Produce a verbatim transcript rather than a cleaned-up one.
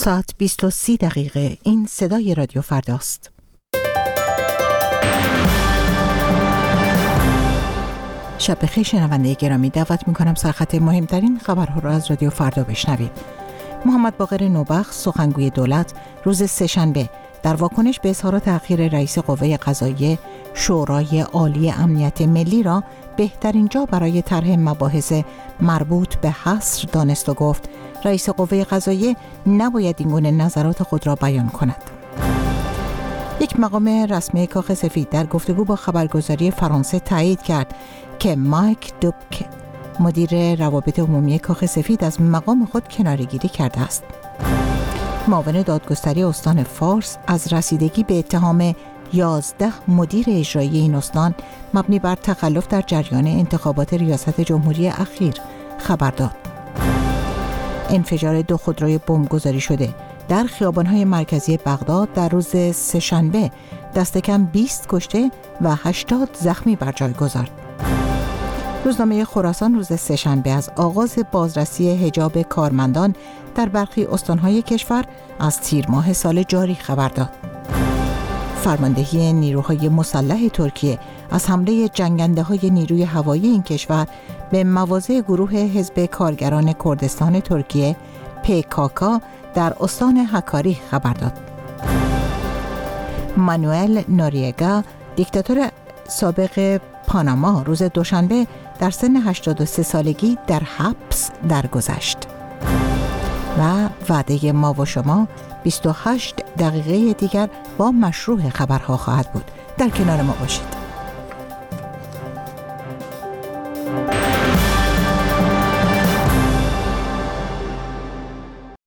ساعت بیست و سی دقیقه. این صدای رادیو فرداست. شب بخیر شنونده گرامی، دعوت میکنم سرخط مهمترین خبرها را از رادیو فردا بشنوید. محمد باقر نوبخت، سخنگوی دولت، روز سه‌شنبه در واکنش به اظهارات تأخیر رئیس قوه قضاییه شورای عالی امنیت ملی را بهترین جا برای طرح مباحث مربوط به حصر دانست و گفت رئیس قوه قضاییه نباید این گونه نظرات خود را بیان کند. یک مقام رسمی کاخ سفید در گفتگو با خبرگزاری فرانسه تایید کرد که مایک دوبک، مدیر روابط عمومی کاخ سفید، از مقام خود کناره‌گیری کرده است. معاون دادگستری استان فارس از رسیدگی به اتهام یازده مدیر اجرایی این استان مبنی بر تخلف در جریان انتخابات ریاست جمهوری اخیر خبر داد. انفجار دو خودروی بمبگذاری شده در خیابان‌های مرکزی بغداد در روز سه‌شنبه دست کم بیست کشته و هشتاد زخمی بر جای گذارد. روزنامه خراسان روز سه‌شنبه از آغاز بازرسی حجاب کارمندان در برخی استان‌های کشور از تیر ماه سال جاری خبر داد. فرماندهی نیروهای مسلح ترکیه از حمله جنگنده‌های نیروی هوایی این کشور به مواضع گروه حزب کارگران کردستان ترکیه پی کا کا در استان هکاری خبر داد. مانوئل نوریگا، دیکتاتور سابق پاناما، روز دوشنبه در سن هشتاد و سه سالگی در حبس درگذشت. و وعده ما و شما بیست و هشت دقیقه دیگر با مشروع خبرها خواهد بود. در کنار ما باشید.